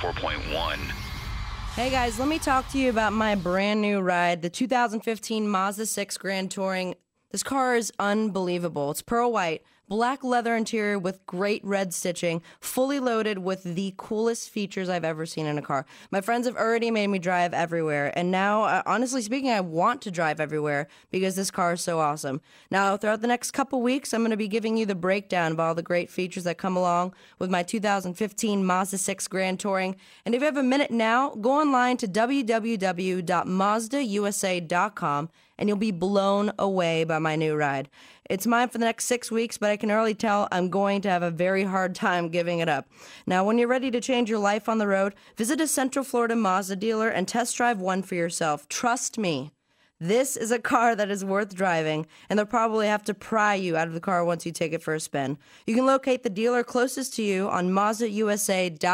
94.1. Hey guys, let me talk to you about my brand new ride, the 2015 Mazda 6 Grand Touring. This car is unbelievable. It's pearl white, black leather interior with great red stitching, fully loaded with the coolest features I've ever seen in a car. My friends have already made me drive everywhere, and now, honestly speaking, I want to drive everywhere because this car is so awesome. Now, throughout the next couple weeks, I'm going to be giving you the breakdown of all the great features that come along with my 2015 Mazda 6 Grand Touring. And if you have a minute now, go online to www.mazdausa.com and you'll be blown away by my new ride. It's mine for the next 6 weeks, but I can already tell I'm going to have a very hard time giving it up. Now, when you're ready to change your life on the road, visit a Central Florida Mazda dealer and test drive one for yourself. Trust me, this is a car that is worth driving, and they'll probably have to pry you out of the car once you take it for a spin. You can locate the dealer closest to you on mazdausa.com.